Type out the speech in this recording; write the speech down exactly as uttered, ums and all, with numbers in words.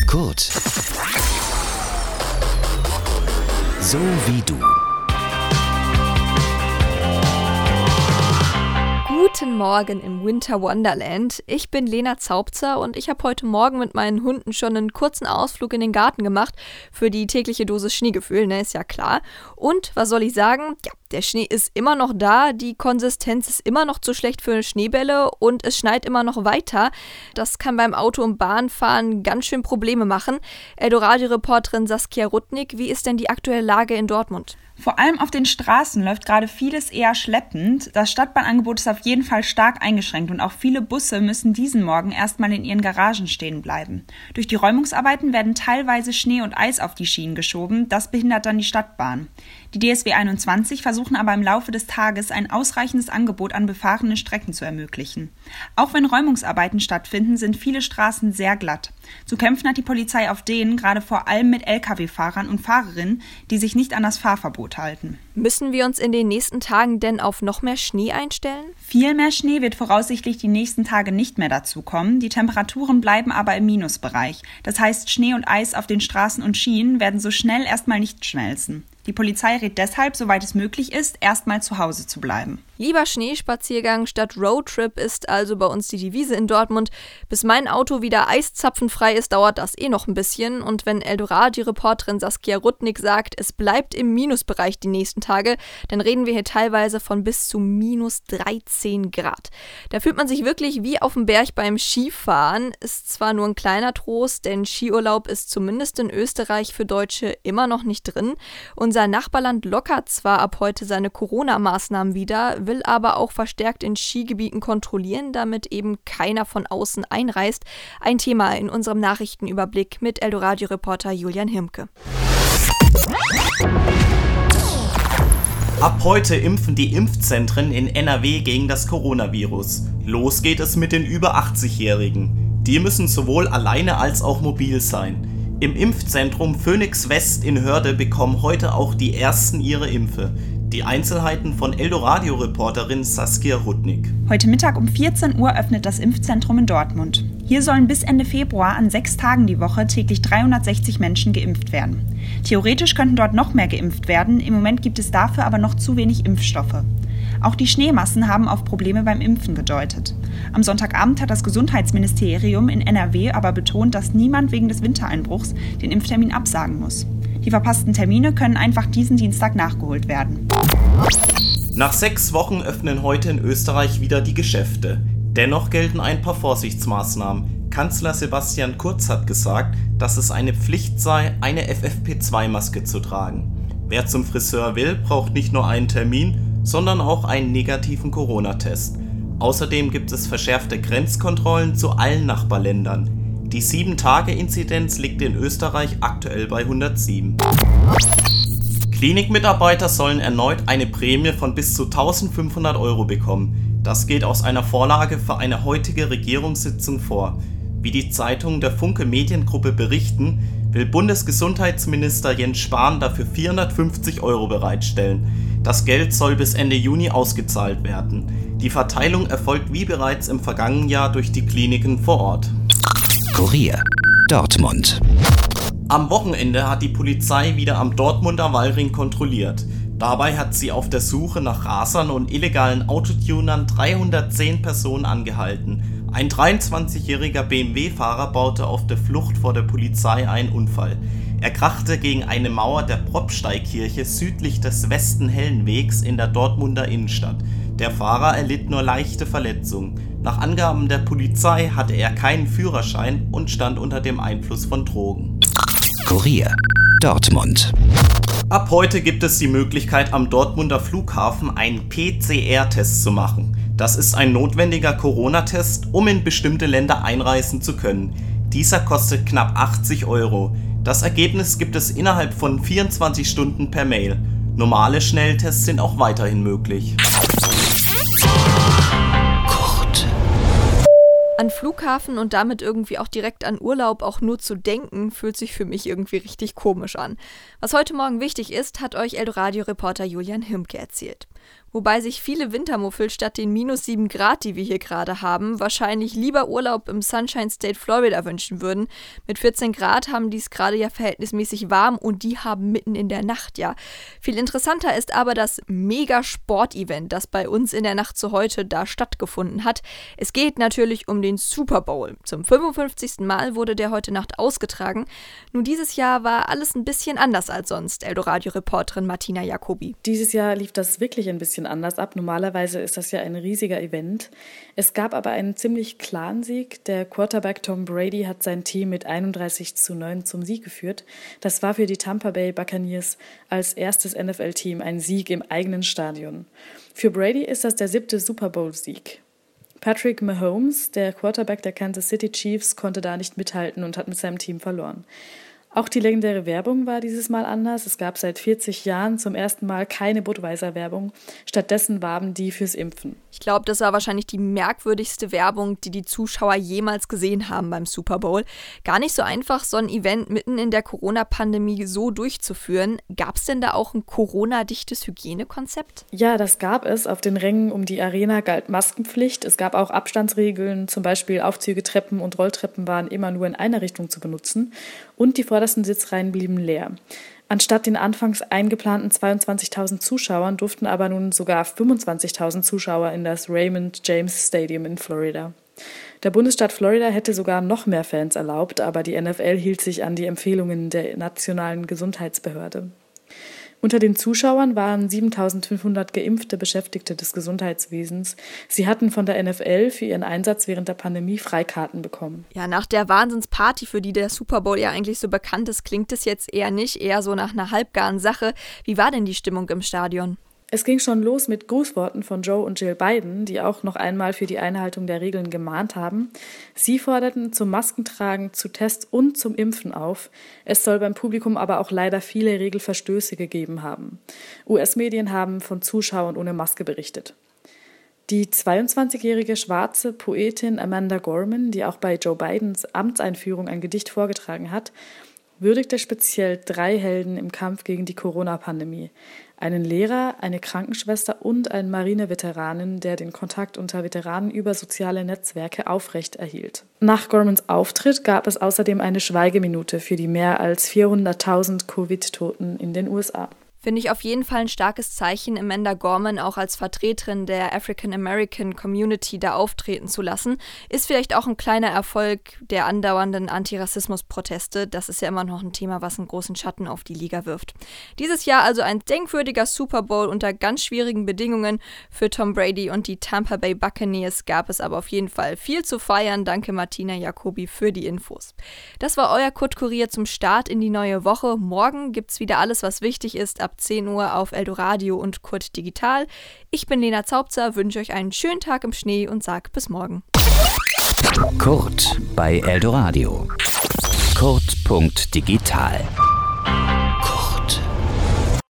Kurt. So wie du. Guten Morgen im Winter Wonderland. Ich bin Lena Zaubzer und ich habe heute Morgen mit meinen Hunden schon einen kurzen Ausflug in den Garten gemacht für die tägliche Dosis Schneegefühl, ne, ist ja klar. Und was soll ich sagen? Ja, der Schnee ist immer noch da, die Konsistenz ist immer noch zu schlecht für Schneebälle und es schneit immer noch weiter. Das kann beim Auto- und Bahnfahren ganz schön Probleme machen. Eldoradio-Reporterin Saskia Rudnick, wie ist denn die aktuelle Lage in Dortmund? Vor allem auf den Straßen läuft gerade vieles eher schleppend. Das Stadtbahnangebot ist auf jeden Fall stark eingeschränkt und auch viele Busse müssen diesen Morgen erstmal in ihren Garagen stehen bleiben. Durch die Räumungsarbeiten werden teilweise Schnee und Eis auf die Schienen geschoben. Das behindert dann die Stadtbahn. Die D S W einundzwanzig versuchen aber im Laufe des Tages ein ausreichendes Angebot an befahrenen Strecken zu ermöglichen. Auch wenn Räumungsarbeiten stattfinden, sind viele Straßen sehr glatt. Zu kämpfen hat die Polizei auf denen, gerade vor allem mit L K W-Fahrern und Fahrerinnen, die sich nicht an das Fahrverbot halten. Müssen wir uns in den nächsten Tagen denn auf noch mehr Schnee einstellen? Viel mehr Schnee wird voraussichtlich die nächsten Tage nicht mehr dazukommen. Die Temperaturen bleiben aber im Minusbereich. Das heißt, Schnee und Eis auf den Straßen und Schienen werden so schnell erstmal nicht schmelzen. Die Polizei rät deshalb, soweit es möglich ist, erstmal zu Hause zu bleiben. Lieber Schneespaziergang statt Roadtrip ist also bei uns die Devise in Dortmund. Bis mein Auto wieder eiszapfenfrei ist, dauert das eh noch ein bisschen. Und wenn Eldoradio-Reporterin Saskia Rudnick sagt, es bleibt im Minusbereich die nächsten Tage, dann reden wir hier teilweise von bis zu minus dreizehn Grad. Da fühlt man sich wirklich wie auf dem Berg beim Skifahren. Ist zwar nur ein kleiner Trost, denn Skiurlaub ist zumindest in Österreich für Deutsche immer noch nicht drin. Unser Nachbarland lockert zwar ab heute seine Corona-Maßnahmen wieder, will aber auch verstärkt in Skigebieten kontrollieren, damit eben keiner von außen einreist. Ein Thema in unserem Nachrichtenüberblick mit Eldoradio-Reporter Julian Hirmke. Ab heute impfen die Impfzentren in N R W gegen das Coronavirus. Los geht es mit den über achtzig-Jährigen. Die müssen sowohl alleine als auch mobil sein. Im Impfzentrum Phoenix West in Hörde bekommen heute auch die Ersten ihre Impfe. Die Einzelheiten von Eldoradio-Reporterin Saskia Rudnick. Heute Mittag um vierzehn Uhr öffnet das Impfzentrum in Dortmund. Hier sollen bis Ende Februar an sechs Tagen die Woche täglich dreihundertsechzig Menschen geimpft werden. Theoretisch könnten dort noch mehr geimpft werden, im Moment gibt es dafür aber noch zu wenig Impfstoffe. Auch die Schneemassen haben auf Probleme beim Impfen gedeutet. Am Sonntagabend hat das Gesundheitsministerium in N R W aber betont, dass niemand wegen des Wintereinbruchs den Impftermin absagen muss. Die verpassten Termine können einfach diesen Dienstag nachgeholt werden. Nach sechs Wochen öffnen heute in Österreich wieder die Geschäfte. Dennoch gelten ein paar Vorsichtsmaßnahmen. Kanzler Sebastian Kurz hat gesagt, dass es eine Pflicht sei, eine F F P zwei Maske zu tragen. Wer zum Friseur will, braucht nicht nur einen Termin, sondern auch einen negativen Corona-Test. Außerdem gibt es verschärfte Grenzkontrollen zu allen Nachbarländern. Die sieben Tage Inzidenz liegt in Österreich aktuell bei hundertsieben. Klinikmitarbeiter sollen erneut eine Prämie von bis zu eintausendfünfhundert Euro bekommen. Das geht aus einer Vorlage für eine heutige Regierungssitzung vor. Wie die Zeitungen der Funke Mediengruppe berichten, will Bundesgesundheitsminister Jens Spahn dafür vierhundertfünfzig Euro bereitstellen. Das Geld soll bis Ende Juni ausgezahlt werden. Die Verteilung erfolgt wie bereits im vergangenen Jahr durch die Kliniken vor Ort. Kurier Dortmund. Am Wochenende hat die Polizei wieder am Dortmunder Wallring kontrolliert. Dabei hat sie auf der Suche nach Rasern und illegalen Autotunern dreihundertzehn Personen angehalten. Ein dreiundzwanzigjähriger B M W-Fahrer baute auf der Flucht vor der Polizei einen Unfall. Er krachte gegen eine Mauer der Propsteikirche südlich des Westen-Hellenwegs in der Dortmunder Innenstadt. Der Fahrer erlitt nur leichte Verletzungen. Nach Angaben der Polizei hatte er keinen Führerschein und stand unter dem Einfluss von Drogen. Kurier Dortmund. Ab heute gibt es die Möglichkeit, am Dortmunder Flughafen einen P C R-Test zu machen. Das ist ein notwendiger Corona-Test, um in bestimmte Länder einreisen zu können. Dieser kostet knapp achtzig Euro. Das Ergebnis gibt es innerhalb von vierundzwanzig Stunden per Mail. Normale Schnelltests sind auch weiterhin möglich. Kurt. An Flughafen und damit irgendwie auch direkt an Urlaub auch nur zu denken, fühlt sich für mich irgendwie richtig komisch an. Was heute Morgen wichtig ist, hat euch Eldoradio-Reporter Julian Hirmke erzählt. Wobei sich viele Wintermuffel statt den minus sieben Grad, die wir hier gerade haben, wahrscheinlich lieber Urlaub im Sunshine State Florida wünschen würden. Mit vierzehn Grad haben die es gerade ja verhältnismäßig warm und die haben mitten in der Nacht ja. Viel interessanter ist aber das Mega-Sport-Event, das bei uns in der Nacht zu heute da stattgefunden hat. Es geht natürlich um den Super Bowl. Zum fünfundfünfzigsten Mal wurde der heute Nacht ausgetragen. Nun, dieses Jahr war alles ein bisschen anders als sonst, Eldoradio-Reporterin Martina Jacobi. Dieses Jahr lief das wirklich ein bisschen anders ab. Normalerweise ist das ja ein riesiger Event. Es gab aber einen ziemlich klaren Sieg. Der Quarterback Tom Brady hat sein Team mit einunddreißig zu neun zum Sieg geführt. Das war für die Tampa Bay Buccaneers als erstes N F L-Team ein Sieg im eigenen Stadion. Für Brady ist das der siebte Super Bowl-Sieg. Patrick Mahomes, der Quarterback der Kansas City Chiefs, konnte da nicht mithalten und hat mit seinem Team verloren. Auch die legendäre Werbung war dieses Mal anders. Es gab seit vierzig Jahren zum ersten Mal keine Budweiser-Werbung. Stattdessen warben die fürs Impfen. Ich glaube, das war wahrscheinlich die merkwürdigste Werbung, die die Zuschauer jemals gesehen haben beim Super Bowl. Gar nicht so einfach, so ein Event mitten in der Corona-Pandemie so durchzuführen. Gab es denn da auch ein Corona-dichtes Hygienekonzept? Ja, das gab es. Auf den Rängen um die Arena galt Maskenpflicht. Es gab auch Abstandsregeln, zum Beispiel Aufzüge, Treppen und Rolltreppen waren immer nur in einer Richtung zu benutzen. Und die vordersten Sitzreihen blieben leer. Anstatt den anfangs eingeplanten zweiundzwanzigtausend Zuschauern durften aber nun sogar fünfundzwanzigtausend Zuschauer in das Raymond James Stadium in Florida. Der Bundesstaat Florida hätte sogar noch mehr Fans erlaubt, aber die N F L hielt sich an die Empfehlungen der nationalen Gesundheitsbehörde. Unter den Zuschauern waren siebentausendfünfhundert geimpfte Beschäftigte des Gesundheitswesens. Sie hatten von der N F L für ihren Einsatz während der Pandemie Freikarten bekommen. Ja, nach der Wahnsinnsparty, für die der Super Bowl ja eigentlich so bekannt ist, klingt es jetzt eher nicht, eher so nach einer halbgaren Sache. Wie war denn die Stimmung im Stadion? Es ging schon los mit Grußworten von Joe und Jill Biden, die auch noch einmal für die Einhaltung der Regeln gemahnt haben. Sie forderten zum Maskentragen, zu Tests und zum Impfen auf. Es soll beim Publikum aber auch leider viele Regelverstöße gegeben haben. U S-Medien haben von Zuschauern ohne Maske berichtet. Die zweiundzwanzigjährige schwarze Poetin Amanda Gorman, die auch bei Joe Bidens Amtseinführung ein Gedicht vorgetragen hat, würdigte speziell drei Helden im Kampf gegen die Corona-Pandemie. Einen Lehrer, eine Krankenschwester und einen Marineveteranen, der den Kontakt unter Veteranen über soziale Netzwerke aufrecht erhielt. Nach Gormans Auftritt gab es außerdem eine Schweigeminute für die mehr als vierhunderttausend Covid-Toten in den U S A. Finde ich auf jeden Fall ein starkes Zeichen, Amanda Gorman auch als Vertreterin der African American Community da auftreten zu lassen. Ist vielleicht auch ein kleiner Erfolg der andauernden Antirassismus-Proteste. Das ist ja immer noch ein Thema, was einen großen Schatten auf die Liga wirft. Dieses Jahr also ein denkwürdiger Super Bowl unter ganz schwierigen Bedingungen für Tom Brady und die Tampa Bay Buccaneers. Gab es aber auf jeden Fall viel zu feiern. Danke Martina Jacobi für die Infos. Das war euer Kurt-Kurier zum Start in die neue Woche. Morgen gibt's wieder alles, was wichtig ist, ab zehn Uhr auf Eldoradio und Kurt Digital. Ich bin Lena Zaubzer, wünsche euch einen schönen Tag im Schnee und sag bis morgen. Kurt bei Eldoradio. Kurt Punkt Digital.